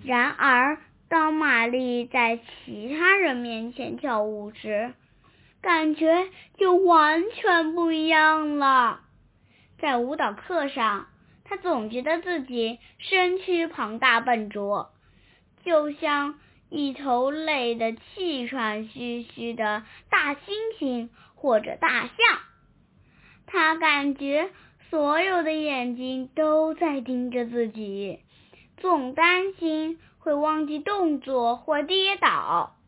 然而当玛丽在其他人面前跳舞时，感觉就完全不一样了。在舞蹈课上，她总觉得自己身躯庞大笨拙，就像一头累得气喘吁吁的大猩猩或者大象。她感觉所有的眼睛都在盯着自己，总担心会忘记动作或跌倒。